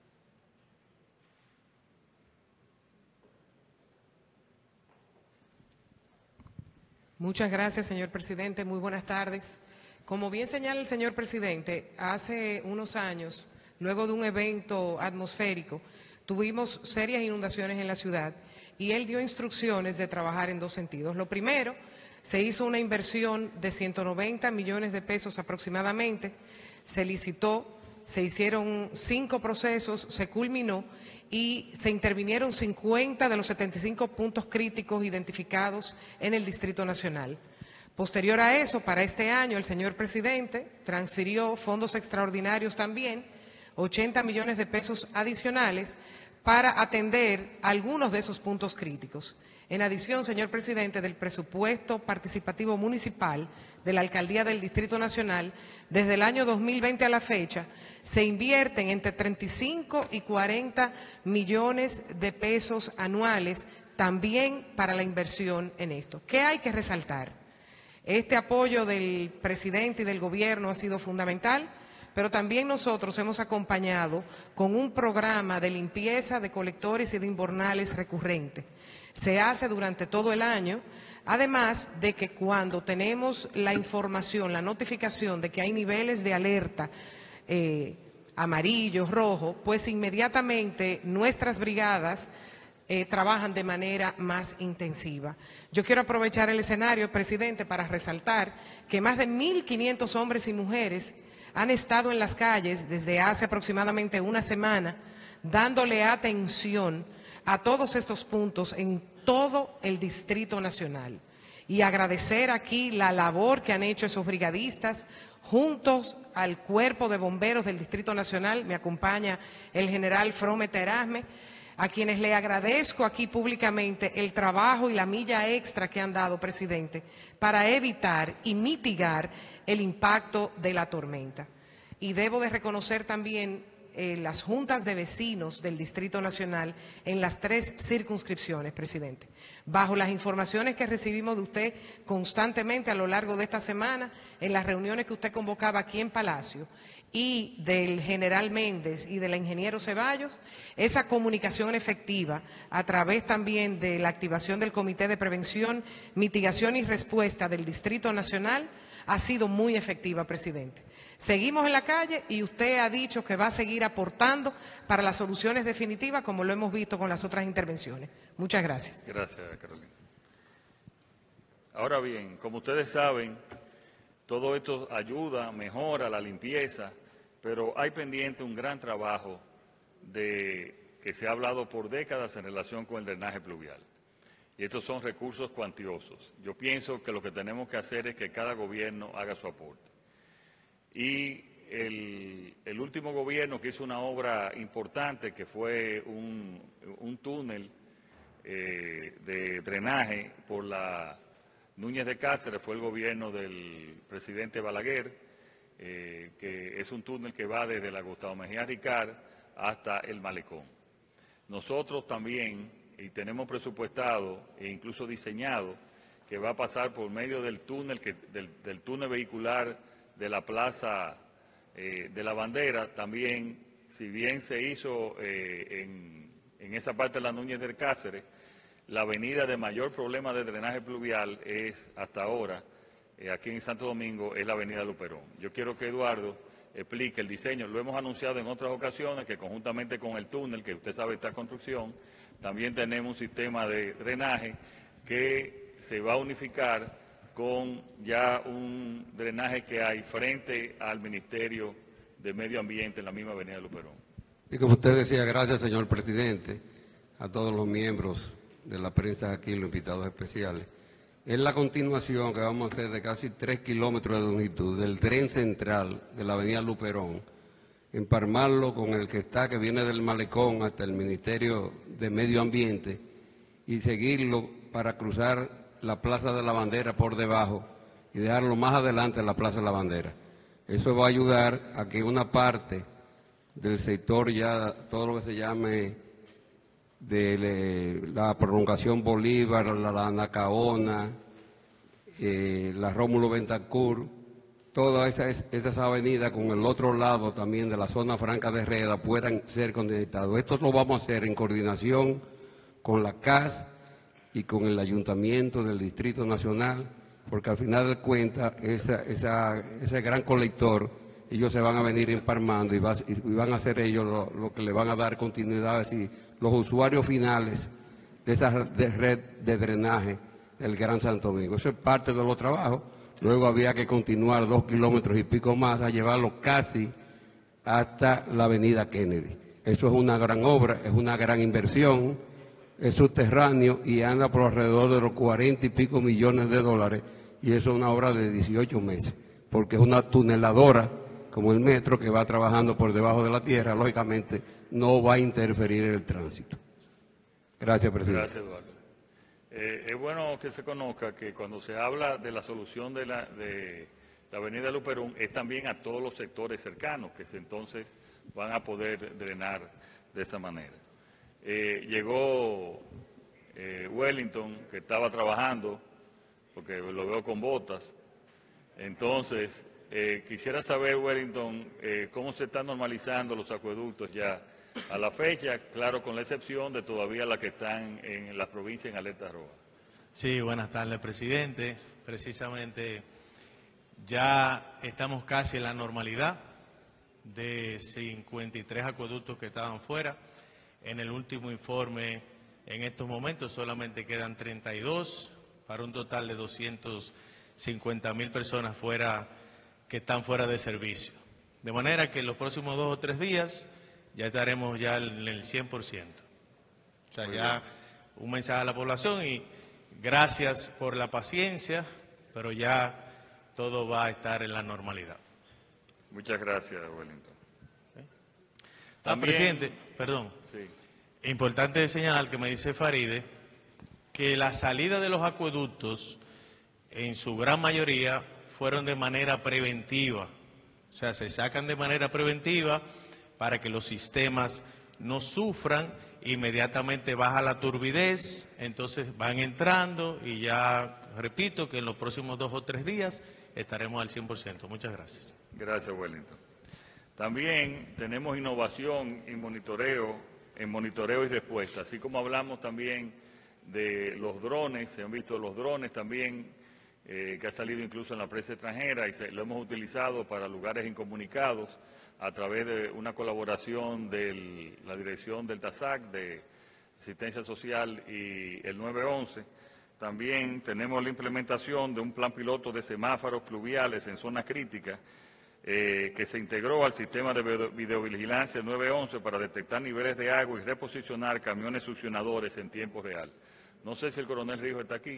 Muchas gracias, señor presidente. Muy buenas tardes. Como bien señala el señor presidente, hace unos años, luego de un evento atmosférico, tuvimos serias inundaciones en la ciudad y él dio instrucciones de trabajar en dos sentidos. Lo primero, se hizo una inversión de ciento noventa millones de pesos aproximadamente, se licitó, se hicieron cinco procesos, se culminó y se intervinieron cincuenta de los setenta y cinco puntos críticos identificados en el Distrito Nacional. Posterior a eso, para este año, el señor presidente transfirió fondos extraordinarios también, ochenta millones de pesos adicionales, para atender algunos de esos puntos críticos. En adición, señor presidente, del presupuesto participativo municipal de la Alcaldía del Distrito Nacional, desde el año dos mil veinte a la fecha, se invierten entre treinta y cinco y cuarenta millones de pesos anuales también para la inversión en esto. ¿Qué hay que resaltar? Este apoyo del presidente y del gobierno ha sido fundamental, pero también nosotros hemos acompañado con un programa de limpieza de colectores y de invernales recurrente. Se hace durante todo el año, además de que cuando tenemos la información, la notificación de que hay niveles de alerta eh, amarillo, rojo, pues inmediatamente nuestras brigadas Eh, trabajan de manera más intensiva. Yo quiero aprovechar el escenario, presidente, para resaltar que más de mil quinientos hombres y mujeres han estado en las calles desde hace aproximadamente una semana, dándole atención a todos estos puntos en todo el Distrito Nacional. Y agradecer aquí la labor que han hecho esos brigadistas juntos al Cuerpo de Bomberos del Distrito Nacional. Me acompaña el general Frome Terasme, a quienes le agradezco aquí públicamente el trabajo y la milla extra que han dado, presidente, para evitar y mitigar el impacto de la tormenta. Y debo de reconocer también eh, las juntas de vecinos del Distrito Nacional en las tres circunscripciones, presidente. Bajo las informaciones que recibimos de usted constantemente a lo largo de esta semana, en las reuniones que usted convocaba aquí en Palacio, y del general Méndez y de la ingeniero Ceballos, esa comunicación efectiva a través también de la activación del Comité de Prevención, Mitigación y Respuesta del Distrito Nacional ha sido muy efectiva, presidente. Seguimos en la calle y usted ha dicho que va a seguir aportando para las soluciones definitivas, como lo hemos visto con las otras intervenciones. Muchas gracias. Gracias, Carolina. Ahora bien, como ustedes saben, todo esto ayuda, mejora la limpieza, pero hay pendiente un gran trabajo de, que se ha hablado por décadas en relación con el drenaje pluvial. Y estos son recursos cuantiosos. Yo pienso que lo que tenemos que hacer es que cada gobierno haga su aporte. Y el, el último gobierno que hizo una obra importante, que fue un, un túnel eh, de drenaje por la Núñez de Cáceres, fue el gobierno del presidente Balaguer, eh, que es un túnel que va desde la Gustavo Mejía Ricard hasta el Malecón. Nosotros también, y tenemos presupuestado e incluso diseñado, que va a pasar por medio del túnel, que, del, del túnel vehicular de la Plaza eh, de la Bandera, también, si bien se hizo eh, en, en esa parte de la Núñez del Cáceres, la avenida de mayor problema de drenaje pluvial es, hasta ahora, eh, aquí en Santo Domingo, es la avenida Luperón. Yo quiero que Eduardo explique el diseño. Lo hemos anunciado en otras ocasiones, que conjuntamente con el túnel, que usted sabe está en construcción, también tenemos un sistema de drenaje que se va a unificar con ya un drenaje que hay frente al Ministerio de Medio Ambiente en la misma avenida Luperón. Y como usted decía, gracias, señor presidente, a todos los miembros de la prensa aquí, los invitados especiales. Es la continuación que vamos a hacer de casi tres kilómetros de longitud del tren central de la avenida Luperón, empalmarlo con el que está, que viene del Malecón hasta el Ministerio de Medio Ambiente, y seguirlo para cruzar la Plaza de la Bandera por debajo y dejarlo más adelante en la Plaza de la Bandera. Eso va a ayudar a que una parte del sector, ya todo lo que se llame de le, la prolongación Bolívar, la, la Nacaona, eh, la Rómulo Bentancur, todas esas, esas avenidas con el otro lado también de la zona franca de Herrera puedan ser conectados. Esto lo vamos a hacer en coordinación con la C A S y con el Ayuntamiento del Distrito Nacional, porque al final de cuentas esa, esa, ese gran colector, ellos se van a venir empalmando y, va, y van a ser ellos lo, lo que le van a dar continuidad, es decir, los usuarios finales de esa de red de drenaje del Gran Santo Domingo. Eso es parte de los trabajos. Luego había que continuar dos kilómetros y pico más a llevarlo casi hasta la avenida Kennedy. Eso es una gran obra, es una gran inversión, es subterráneo y anda por alrededor de los cuarenta y pico millones de dólares, y eso es una obra de dieciocho meses, porque es una tuneladora como el metro que va trabajando por debajo de la tierra, lógicamente no va a interferir en el tránsito. Gracias, presidente. Gracias, Eduardo. Eh, es bueno que se conozca que cuando se habla de la solución de la, de la avenida Luperón, es también a todos los sectores cercanos, que se, entonces van a poder drenar de esa manera. Eh, llegó eh, Wellington, que estaba trabajando, porque lo veo con botas. Entonces, eh, quisiera saber, Wellington, eh, cómo se están normalizando los acueductos ya a la fecha, claro, con la excepción de todavía las que están en la provincia en alerta roja. Sí, buenas tardes, presidente. Precisamente ya estamos casi en la normalidad de cincuenta y tres acueductos que estaban fuera. En el último informe, en estos momentos solamente quedan treinta y dos, para un total de doscientas cincuenta mil personas fuera, que están fuera de servicio. De manera que en los próximos dos o tres días ya estaremos ya en el cien por ciento. O sea, ya un mensaje a la población y gracias por la paciencia, pero ya todo va a estar en la normalidad. Muchas gracias, Wellington. ¿Eh? Ah, presidente, perdón. Sí. Importante señalar que me dice Faride que la salida de los acueductos en su gran mayoría fueron de manera preventiva. O sea, se sacan de manera preventiva para que los sistemas no sufran, inmediatamente baja la turbidez, entonces van entrando y ya, repito, que en los próximos dos o tres días estaremos al cien por ciento. Muchas gracias. Gracias, Wellington. También tenemos innovación y monitoreo, en monitoreo y respuesta, así como hablamos también de los drones, se han visto los drones también, eh, que ha salido incluso en la prensa extranjera y se, lo hemos utilizado para lugares incomunicados a través de una colaboración de la dirección del TASAC, de Asistencia Social y el nueve once. También tenemos la implementación de un plan piloto de semáforos pluviales en zonas críticas, eh, que se integró al sistema de videovigilancia nueve once para detectar niveles de agua y reposicionar camiones succionadores en tiempo real. No sé si el coronel Rijo está aquí.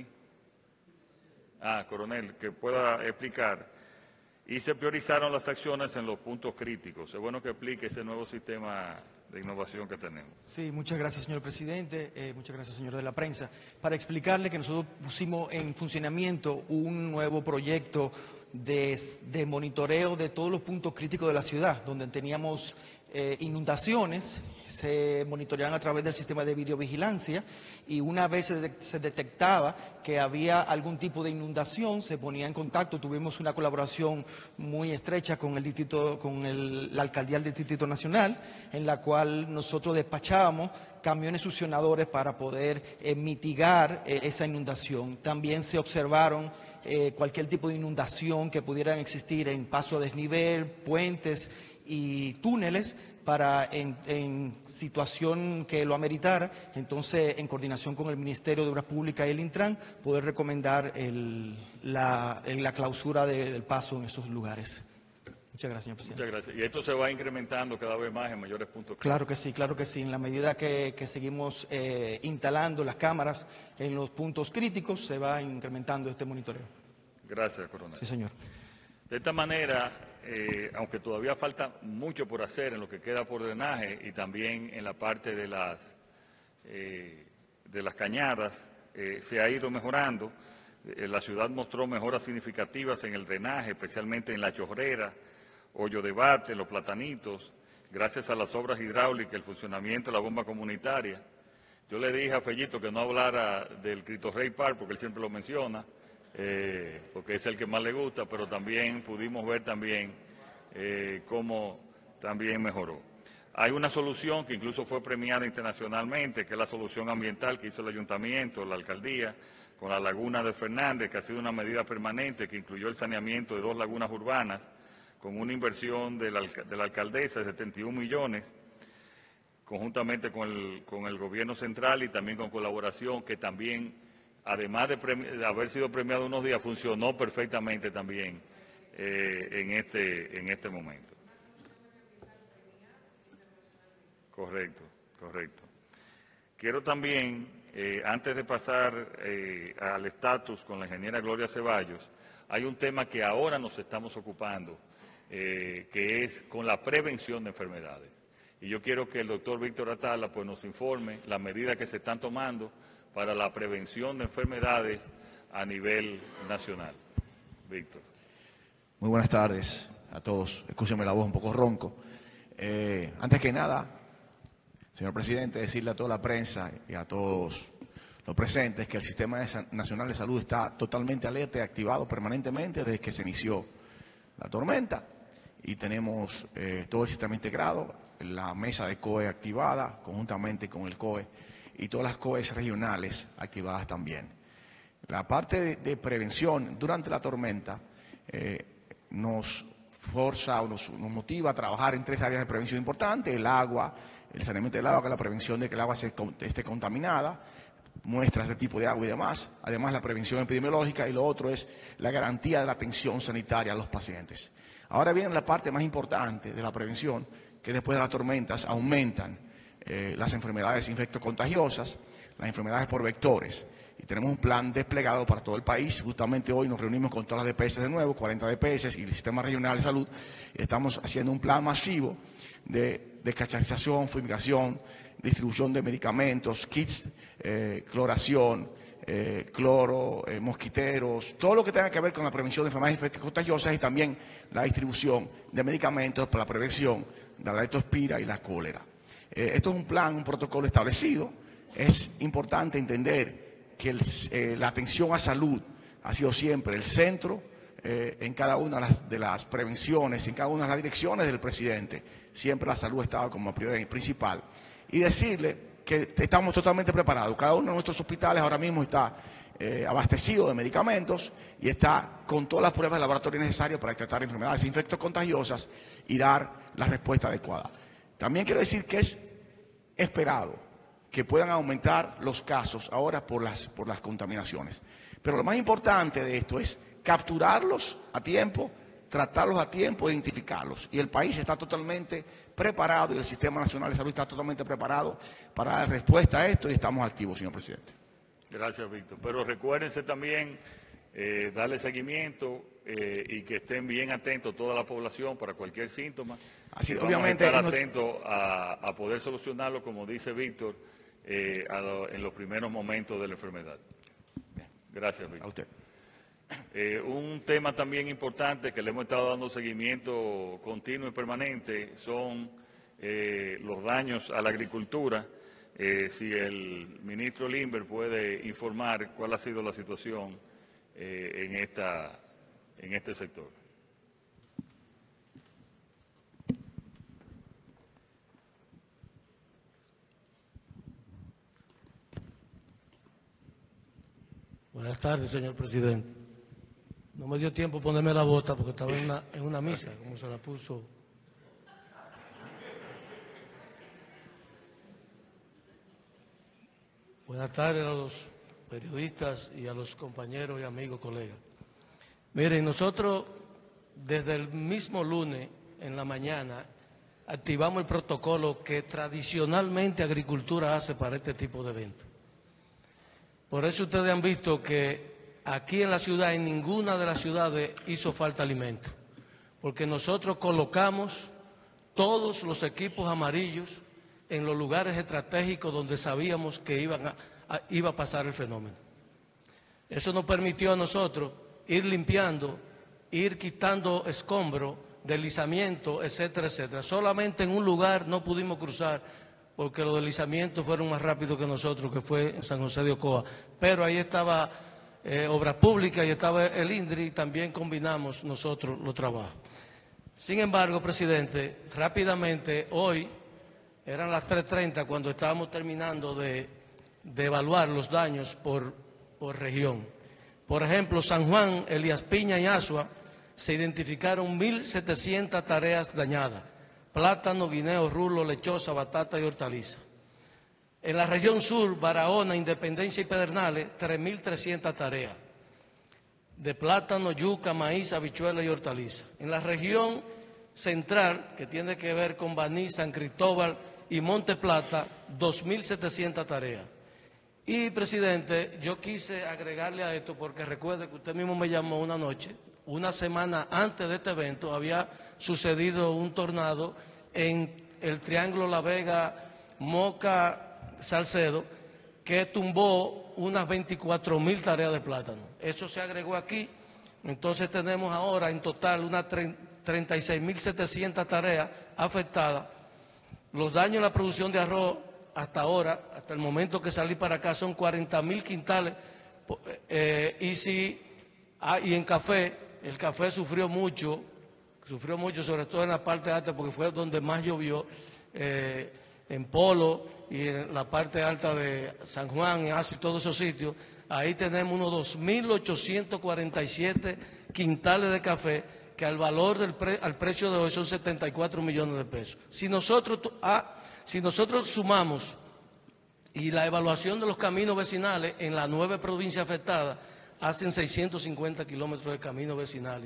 Ah, coronel, que pueda explicar. Y se priorizaron las acciones en los puntos críticos. Es bueno que explique ese nuevo sistema de innovación que tenemos. Sí, muchas gracias, señor presidente. Eh, muchas gracias, señor de la prensa. Para explicarle que nosotros pusimos en funcionamiento un nuevo proyecto de, de monitoreo de todos los puntos críticos de la ciudad, donde teníamos eh, inundaciones, se monitoreaban a través del sistema de videovigilancia y una vez se, de, se detectaba que había algún tipo de inundación, se ponía en contacto. Tuvimos una colaboración muy estrecha con el distrito, con el, la alcaldía del Distrito Nacional, en la cual nosotros despachábamos camiones succionadores para poder eh, mitigar eh, esa inundación. También se observaron eh, cualquier tipo de inundación que pudieran existir en paso a desnivel, puentes y túneles, para en, en situación que lo ameritara, entonces en coordinación con el Ministerio de Obras Públicas y el Intran, poder recomendar el, la, la clausura de, del paso en esos lugares. Muchas gracias, señor presidente. Muchas gracias. Y esto se va incrementando cada vez más en mayores puntos. Claro que sí, claro que sí. En la medida que, que seguimos eh, instalando las cámaras en los puntos críticos, se va incrementando este monitoreo. Gracias, coronel. Sí, señor. De esta manera, eh, aunque todavía falta mucho por hacer en lo que queda por drenaje y también en la parte de las, eh, de las cañadas, eh, se ha ido mejorando. Eh, la ciudad mostró mejoras significativas en el drenaje, especialmente en la chorrera, hoyo de bate, los platanitos, gracias a las obras hidráulicas, el funcionamiento de la bomba comunitaria. Yo le dije a Fellito que no hablara del Cristo Rey Park, porque él siempre lo menciona, eh, porque es el que más le gusta, pero también pudimos ver también eh, cómo también mejoró. Hay una solución que incluso fue premiada internacionalmente, que es la solución ambiental que hizo el ayuntamiento, la alcaldía, con la laguna de Fernández, que ha sido una medida permanente que incluyó el saneamiento de dos lagunas urbanas, con una inversión de la, de la alcaldesa de setenta y un millones, conjuntamente con el, con el gobierno central y también con colaboración, que también, además de, de haber sido premiado unos días, funcionó perfectamente también eh, en, este, en este momento. Correcto, correcto. Quiero también, eh, antes de pasar eh, al estatus con la ingeniera Gloria Ceballos, hay un tema que ahora nos estamos ocupando, eh, que es con la prevención de enfermedades. Y yo quiero que el doctor Víctor Atala pues, nos informe las medidas que se están tomando para la prevención de enfermedades a nivel nacional. Víctor. Muy buenas tardes a todos. Escúcheme la voz un poco ronco. Eh, antes que nada, señor presidente, decirle a toda la prensa y a todos los presentes que el Sistema Nacional de Salud está totalmente alerta y activado permanentemente desde que se inició la tormenta. Y tenemos eh, todo el sistema integrado, la mesa de C O E activada, conjuntamente con el C O E, y todas las C O Es regionales activadas también. La parte de, de prevención durante la tormenta eh, nos forza o nos, nos motiva a trabajar en tres áreas de prevención importantes: el agua, el saneamiento del agua, que es la prevención de que el agua se, esté contaminada, muestras de tipo de agua y demás, además la prevención epidemiológica, y lo otro es la garantía de la atención sanitaria a los pacientes. Ahora viene la parte más importante de la prevención, que después de las tormentas aumentan eh, las enfermedades infectocontagiosas, las enfermedades por vectores. Y tenemos un plan desplegado para todo el país. Justamente hoy nos reunimos con todas las D P S de nuevo, cuarenta D P S y el Sistema Regional de Salud. Estamos haciendo un plan masivo de descacharización, fumigación, distribución de medicamentos, kits, eh, cloración, eh, cloro, eh, mosquiteros, todo lo que tenga que ver con la prevención de enfermedades infectocontagiosas, y también la distribución de medicamentos para la prevención de la leptospira y la cólera. Eh, esto es un plan, un protocolo establecido. Es importante entender que el, eh, la atención a salud ha sido siempre el centro eh, en cada una de las, de las prevenciones, en cada una de las direcciones del presidente. Siempre la salud ha estado como prioridad principal. Y decirle que estamos totalmente preparados. Cada uno de nuestros hospitales ahora mismo está eh, abastecido de medicamentos y está con todas las pruebas de laboratorio necesarias para tratar enfermedades infectocontagiosas y dar la respuesta adecuada. También quiero decir que es esperado que puedan aumentar los casos ahora por las, por las contaminaciones. Pero lo más importante de esto es capturarlos a tiempo, tratarlos a tiempo, identificarlos. Y el país está totalmente preparado, y el Sistema Nacional de Salud está totalmente preparado para dar respuesta a esto, y estamos activos, señor presidente. Gracias, Víctor. Pero recuérdense también eh, darle seguimiento eh, y que estén bien atentos toda la población para cualquier síntoma. Así, Vamos obviamente, a estar no... atentos a, a poder solucionarlo, como dice Víctor, eh, a lo, en los primeros momentos de la enfermedad. Gracias, Víctor. A usted. Eh, un tema también importante que le hemos estado dando seguimiento continuo y permanente son eh, los daños a la agricultura. Eh, si el ministro Limber puede informar cuál ha sido la situación eh, en, esta, en este sector. Buenas tardes, señor presidente. No me dio tiempo ponerme la bota porque estaba en una, en una misa, como se la puso. Buenas tardes a los periodistas y a los compañeros y amigos, colegas. Miren, nosotros desde el mismo lunes en la mañana activamos el protocolo que tradicionalmente Agricultura hace para este tipo de eventos. Por eso ustedes han visto que aquí en la ciudad, en ninguna de las ciudades hizo falta alimento, porque nosotros colocamos todos los equipos amarillos en los lugares estratégicos donde sabíamos que iban a, a, iba a pasar el fenómeno. Eso nos permitió a nosotros ir limpiando, ir quitando escombros, deslizamiento, etcétera, etcétera. Solamente en un lugar no pudimos cruzar porque los deslizamientos fueron más rápidos que nosotros, que fue en San José de Ocoa. Pero ahí estaba eh, Obras Públicas y estaba el INDRI y también combinamos nosotros los trabajos. Sin embargo, presidente, rápidamente, hoy eran las tres treinta cuando estábamos terminando de, de evaluar los daños por, por región. Por ejemplo, San Juan, Elías Piña y Asua se identificaron mil setecientas tareas dañadas. Plátano, guineo, rulo, lechosa, batata y hortaliza. En la región sur, Barahona, Independencia y Pedernales, tres mil trescientas tareas de plátano, yuca, maíz, habichuela y hortaliza. En la región central, que tiene que ver con Baní, San Cristóbal y Monte Plata, dos mil setecientas tareas. Y, presidente, yo quise agregarle a esto porque recuerde que usted mismo me llamó una noche, una semana antes de este evento, había sucedido un tornado en el Triángulo La Vega, Moca, Salcedo, que tumbó unas veinticuatro mil tareas de plátano. Eso se agregó aquí, entonces tenemos ahora en total unas treinta y seis mil setecientas tareas afectadas. Los daños en la producción de arroz hasta ahora, hasta el momento que salí para acá, son cuarenta mil quintales, eh, y, si, ah, y en café, el café sufrió mucho, sufrió mucho, sobre todo en la parte alta, porque fue donde más llovió, eh, en Polo y en la parte alta de San Juan, Aso y todos esos sitios. Ahí tenemos unos dos mil ochocientos cuarenta y siete quintales de café, que al valor del pre, al precio de hoy son setenta y cuatro millones de pesos. Si nosotros, ah, si nosotros sumamos y la evaluación de los caminos vecinales en las nueve provincias afectadas, hacen seiscientos cincuenta kilómetros de camino vecinal.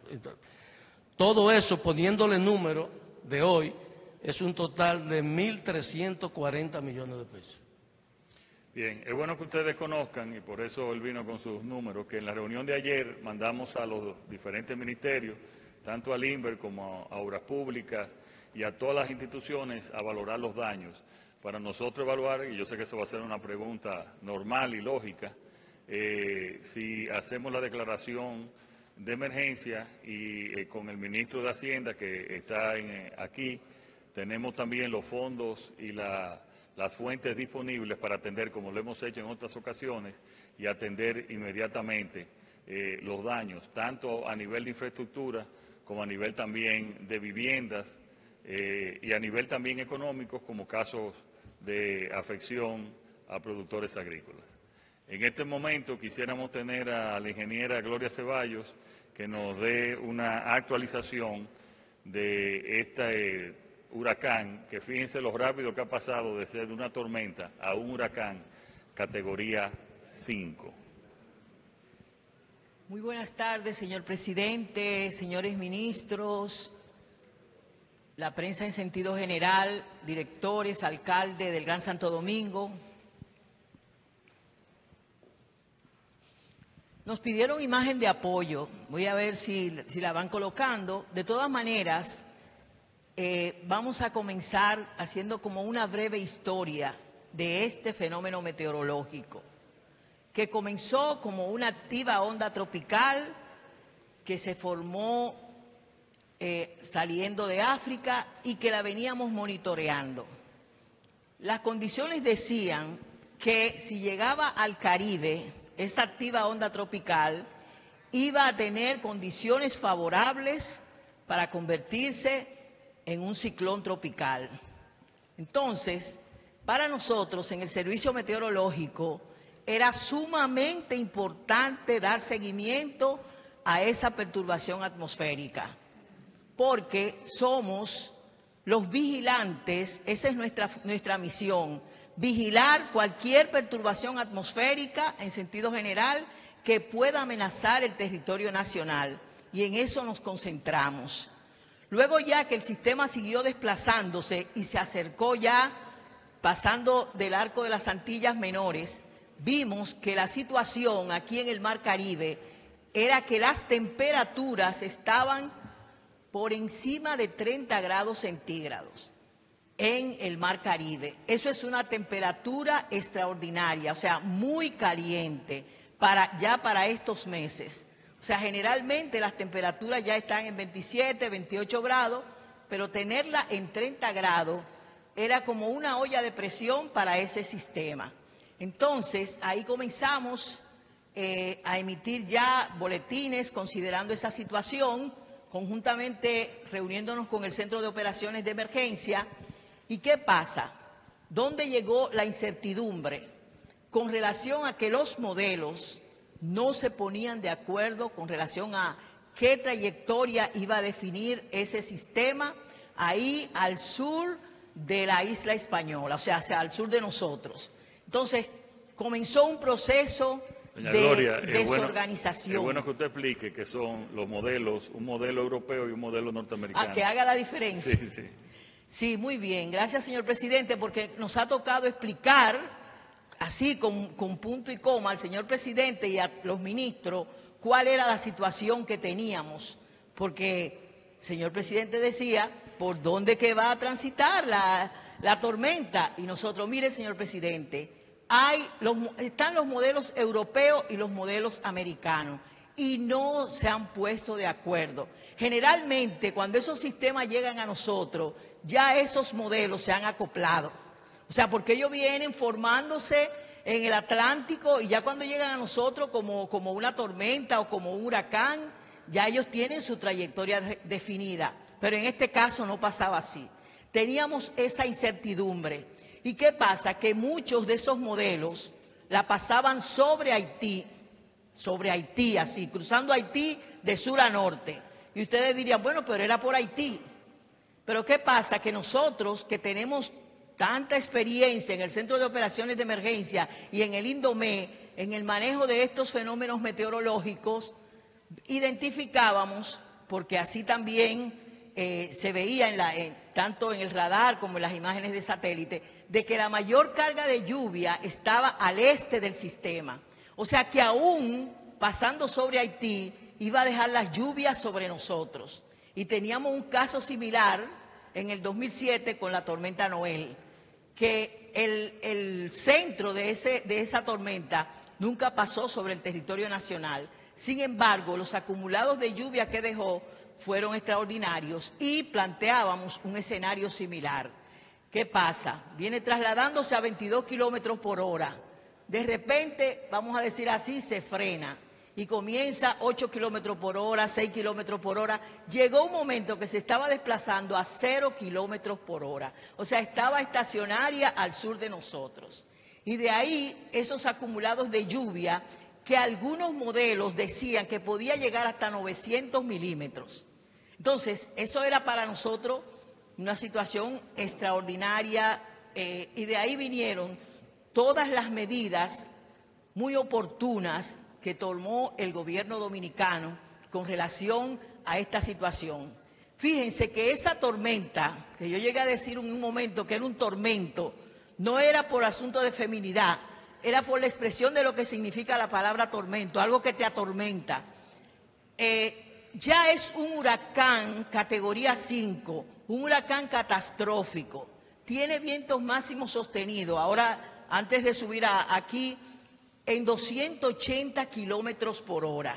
Todo eso, poniéndole número de hoy, es un total de mil trescientos cuarenta millones de pesos. Bien, es bueno que ustedes conozcan, y por eso él vino con sus números, que en la reunión de ayer mandamos a los diferentes ministerios, tanto al INVER como a Obras Públicas y a todas las instituciones, a valorar los daños. Para nosotros evaluar, y yo sé que eso va a ser una pregunta normal y lógica, eh, si hacemos la declaración de emergencia y eh, con el ministro de Hacienda que está en, eh, aquí, tenemos también los fondos y la, las fuentes disponibles para atender, como lo hemos hecho en otras ocasiones, y atender inmediatamente eh, los daños, tanto a nivel de infraestructura como a nivel también de viviendas eh, y a nivel también económico, como casos de afección a productores agrícolas. En este momento quisiéramos tener a la ingeniera Gloria Ceballos que nos dé una actualización de este huracán, que fíjense lo rápido que ha pasado de ser de una tormenta a un huracán categoría cinco. Muy buenas tardes, señor presidente, señores ministros, la prensa en sentido general, directores, alcalde del Gran Santo Domingo. Nos pidieron imagen de apoyo, voy a ver si, si la van colocando. De todas maneras, eh, vamos a comenzar haciendo como una breve historia de este fenómeno meteorológico, que comenzó como una activa onda tropical que se formó eh, saliendo de África y que la veníamos monitoreando. Las condiciones decían que si llegaba al Caribe, esa activa onda tropical iba a tener condiciones favorables para convertirse en un ciclón tropical. Entonces, para nosotros en el servicio meteorológico era sumamente importante dar seguimiento a esa perturbación atmosférica, porque somos los vigilantes, esa es nuestra, nuestra misión, vigilar cualquier perturbación atmosférica en sentido general que pueda amenazar el territorio nacional, y en eso nos concentramos. Luego, ya que el sistema siguió desplazándose y se acercó ya pasando del arco de las Antillas Menores, vimos que la situación aquí en el Mar Caribe era que las temperaturas estaban por encima de treinta grados centígrados en el Mar Caribe. Eso es una temperatura extraordinaria, o sea, muy caliente, para, ya para estos meses. O sea, generalmente las temperaturas ya están en veintisiete, veintiocho grados, pero tenerla en treinta grados era como una olla de presión para ese sistema. Entonces, ahí comenzamos eh, a emitir ya boletines considerando esa situación, conjuntamente reuniéndonos con el Centro de Operaciones de Emergencia. ¿Y qué pasa? ¿Dónde llegó la incertidumbre? Con relación a que los modelos no se ponían de acuerdo con relación a qué trayectoria iba a definir ese sistema ahí al sur de la isla española, o sea, hacia al sur de nosotros. Entonces, comenzó un proceso Doña de Gloria, es desorganización. Bueno, es bueno que usted explique que son los modelos, un modelo europeo y un modelo norteamericano. A que haga la diferencia. Sí, sí. Sí, muy bien. Gracias, señor presidente, porque nos ha tocado explicar, así con, con punto y coma, al señor presidente y a los ministros, cuál era la situación que teníamos. Porque el señor presidente decía, ¿por dónde que va a transitar la, la tormenta? Y nosotros, mire, señor presidente, hay los, están los modelos europeos y los modelos americanos y no se han puesto de acuerdo. Generalmente, cuando esos sistemas llegan a nosotros, ya esos modelos se han acoplado. O sea, porque ellos vienen formándose en el Atlántico y ya cuando llegan a nosotros como, como una tormenta o como un huracán, ya ellos tienen su trayectoria de, definida. Pero en este caso no pasaba así. Teníamos esa incertidumbre. ¿Y qué pasa? Que muchos de esos modelos la pasaban sobre Haití, sobre Haití, así, cruzando Haití de sur a norte. Y ustedes dirían, bueno, pero era por Haití. Pero ¿qué pasa? Que nosotros, que tenemos tanta experiencia en el Centro de Operaciones de Emergencia y en el INDOME, en el manejo de estos fenómenos meteorológicos, identificábamos, porque así también eh, se veía en la, en, tanto en el radar como en las imágenes de satélite, de que la mayor carga de lluvia estaba al este del sistema. O sea que aún pasando sobre Haití iba a dejar las lluvias sobre nosotros. Y teníamos un caso similar en el dos mil siete con la tormenta Noel, que el, el centro de, ese, de esa tormenta nunca pasó sobre el territorio nacional. Sin embargo, los acumulados de lluvia que dejó fueron extraordinarios y planteábamos un escenario similar. ¿Qué pasa? Viene trasladándose a veintidós kilómetros por hora. De repente, vamos a decir así, se frena y comienza ocho kilómetros por hora, seis kilómetros por hora. Llegó un momento que se estaba desplazando a cero kilómetros por hora. O sea, estaba estacionaria al sur de nosotros. Y de ahí esos acumulados de lluvia que algunos modelos decían que podía llegar hasta novecientos milímetros. Entonces, eso era para nosotros una situación extraordinaria eh, y de ahí vinieron todas las medidas muy oportunas que tomó el gobierno dominicano con relación a esta situación. Fíjense que esa tormenta, que yo llegué a decir en un momento que era un tormento, no era por asunto de feminidad, era por la expresión de lo que significa la palabra tormento, algo que te atormenta. Eh, ya es un huracán categoría cinco, un huracán catastrófico, tiene vientos máximos sostenidos. Ahora, antes de subir a, aquí, en doscientos ochenta kilómetros por hora.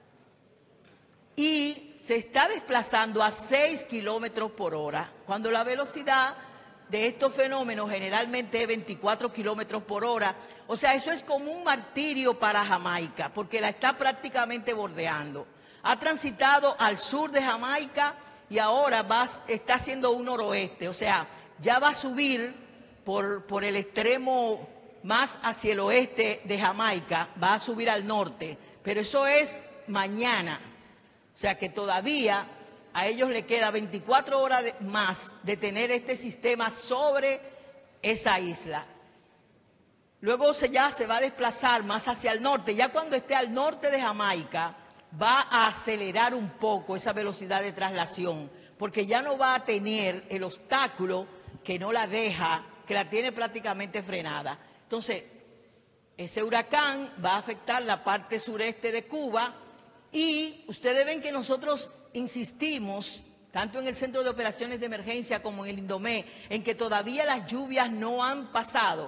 Y se está desplazando a seis kilómetros por hora, cuando la velocidad de estos fenómenos generalmente es veinticuatro kilómetros por hora. O sea, eso es como un martirio para Jamaica, porque la está prácticamente bordeando. Ha transitado al sur de Jamaica y ahora va, está haciendo un noroeste. O sea, ya va a subir por, por el extremo más hacia el oeste de Jamaica, va a subir al norte, pero eso es mañana. O sea que todavía a ellos le queda veinticuatro horas de, más de tener este sistema sobre esa isla. Luego se, ya se va a desplazar más hacia el norte. Ya cuando esté al norte de Jamaica, va a acelerar un poco esa velocidad de traslación, porque ya no va a tener el obstáculo que no la deja, que la tiene prácticamente frenada. Entonces, ese huracán va a afectar la parte sureste de Cuba y ustedes ven que nosotros insistimos, tanto en el Centro de Operaciones de Emergencia como en el INDOME, en que todavía las lluvias no han pasado,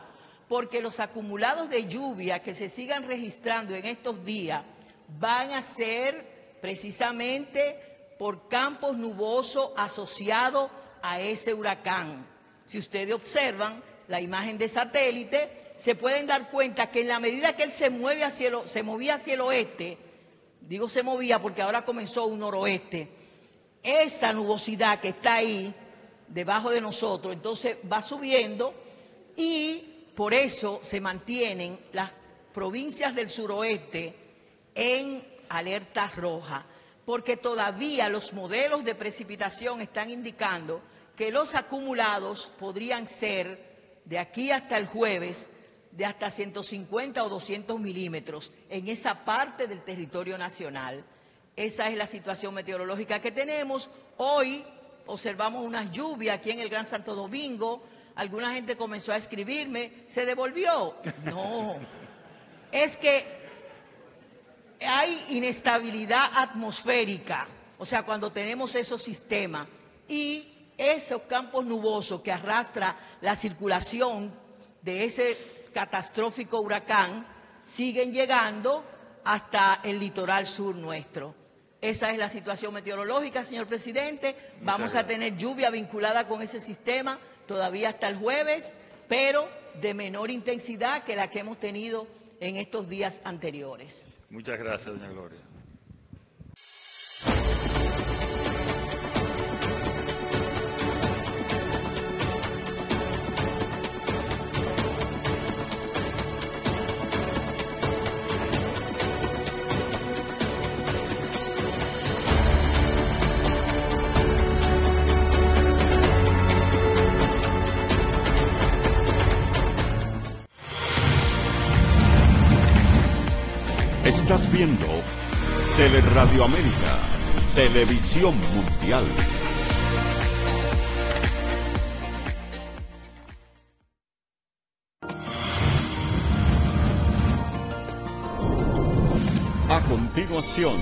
porque los acumulados de lluvia que se sigan registrando en estos días van a ser precisamente por campos nubosos asociados a ese huracán. Si ustedes observan la imagen de satélite, se pueden dar cuenta que en la medida que él se mueve hacia el, se movía hacia el oeste, digo se movía porque ahora comenzó un noroeste, esa nubosidad que está ahí debajo de nosotros, entonces va subiendo y por eso se mantienen las provincias del suroeste en alerta roja, porque todavía los modelos de precipitación están indicando que los acumulados podrían ser de aquí hasta el jueves de hasta ciento cincuenta o doscientos milímetros en esa parte del territorio nacional. Esa es la situación meteorológica que tenemos. Hoy observamos unas lluvias aquí en el Gran Santo Domingo. Alguna gente comenzó a escribirme, ¿se devolvió? No, es que hay inestabilidad atmosférica, o sea, cuando tenemos esos sistemas y esos campos nubosos que arrastra la circulación de ese catastrófico huracán siguen llegando hasta el litoral sur nuestro. Esa es la situación meteorológica, señor presidente. Vamos a tener lluvia vinculada con ese sistema todavía hasta el jueves, pero de menor intensidad que la que hemos tenido en estos días anteriores. Muchas gracias, doña Gloria. Estás viendo Teleradio América, Televisión Mundial. A continuación,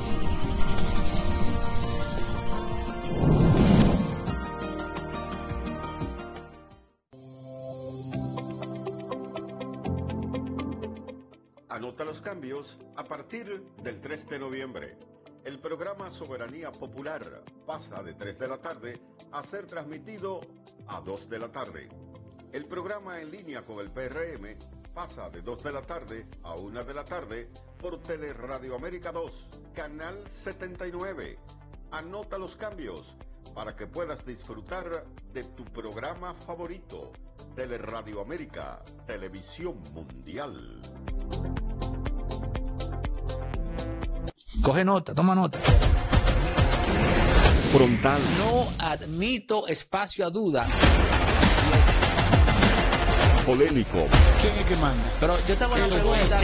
Anota los cambios a partir del tres de noviembre. El programa Soberanía Popular pasa de tres de la tarde a ser transmitido a dos de la tarde. El programa En Línea con el P R M pasa de dos de la tarde a una de la tarde por Teleradio América dos, Canal setenta y nueve. Anota los cambios para que puedas disfrutar de tu programa favorito, Teleradio América, Televisión Mundial. Coge nota, toma nota. Frontal. No admito espacio a duda. Polémico. ¿Quién es que manda? Pero yo te hago la pregunta.